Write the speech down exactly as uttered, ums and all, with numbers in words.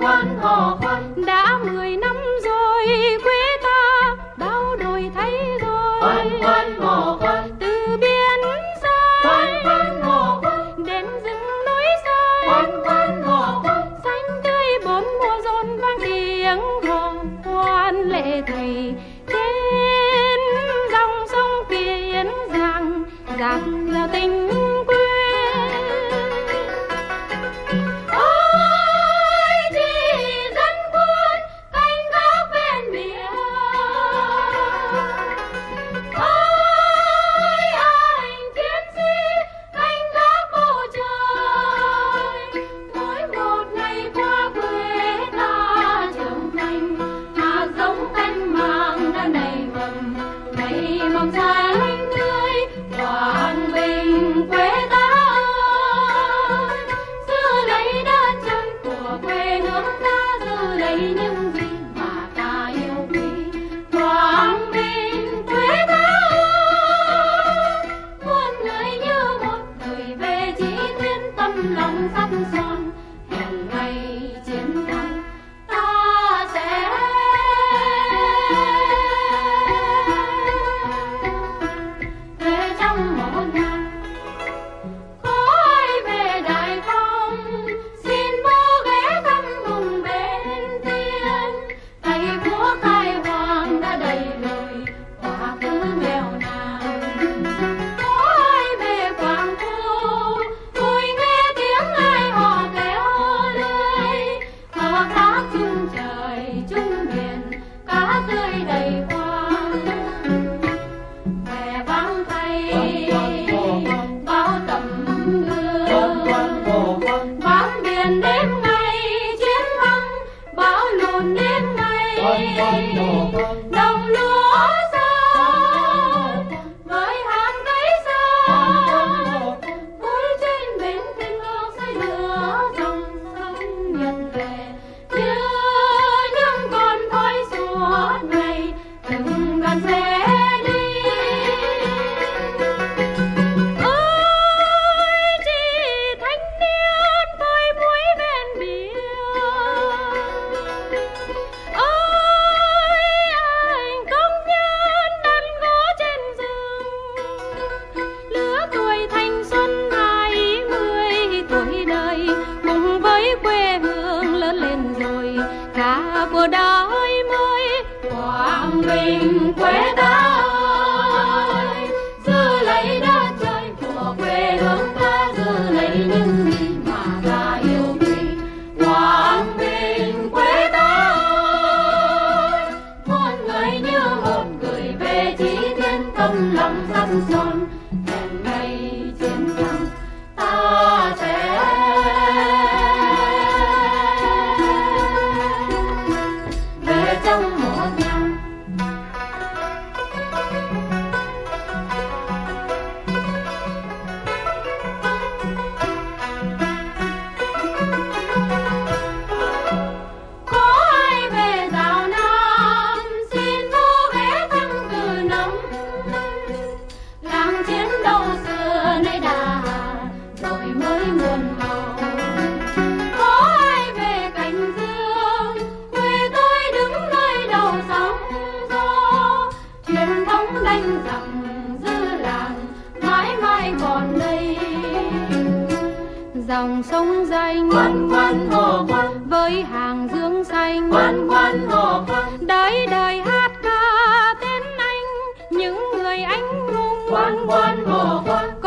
quan hò khoan. Đã mười năm rồi quê ta bao đổi thay rồi. Quan quan hò khoan. Từ biên giới Quan quan hò khoan. đến rừng núi rơi. Quan quan hò khoan. Xanh tươi bốn mùa rộn vang tiếng hò khoan lệ thầy trên dòng sông Kiên Giang dạt dào tình quê. Ôi chị dân quân canh gác bên biển, ôi anh chiến sĩ canh gác bầu trời. Mỗi một ngày qua quê ta trưởng thành, hạt giống canh mạng đã nảy mầm, nảy mầm xanh tươi quảng bình quê ta ơi. Giữ lấy đất trời của quê hương ta, giữ lấy những gì mà ta yêu quý. Quảng bình quê ta ơi, muôn người như một người về chỉ thiên tâm lòng sắt son. Hẹn ngày chiến thắng ta sẽ về trong một nhà. Khói về Đại Phong xin bố ghé thăm vùng bên Tiên. Thầy vua khai hoàng đã đầy lùi quá khứ nghèo nàn. Khói về Quảng Châu vui nghe tiếng ai hò kéo lưới. Hợp tác chung trời chung biển cá tươi đầy khoang. Vẻ vang thay bao tấm Quan gương, quan hò khoan. bám biển đêm ngày chiến thắng, bão lụt đêm ngày Quan quan hò khoan. đồng lúa sơn với hạt cây sơn. Vui trên bến thuyền ngược say lửa dòng sông Nhật về, như những con thoi suốt ngày từng đoàn xe đi. Ôi chị thanh niên phơi muối bên biển, ôi anh công nhân đan gỗ trên rừng. Lứa tuổi thanh xuân hai mươi tuổi đời, cùng với quê hương lớn lên rồi cả cuộc đời mới. Quảng Bình quê ta ơi, giữ lấy đất trời của quê hương ta, giữ lấy những gì mà ta yêu quý. Quảng Bình quê ta ơi, muôn người như một người về chỉ thiên tâm lòng sắt son. Hẹn ngày chiến thắng ta sẽ về trong một nhà. Khói về Giảo Nam xin bố ghé thăm Cừ Nông. Làng chiến đấu xưa nay đã đổi mới muôn màu. Khói về Cảnh Dương quê tôi đứng nơi đầu sóng gió. Truyền thống đánh giặc giữ làng mãi mãi còn đây. Dòng sông danh Quan quan hò khoan. với hàng dương xanh, Quan quan hò khoan. đời đời hát ca tên anh những người anh hùng. Quan quan hò khoan.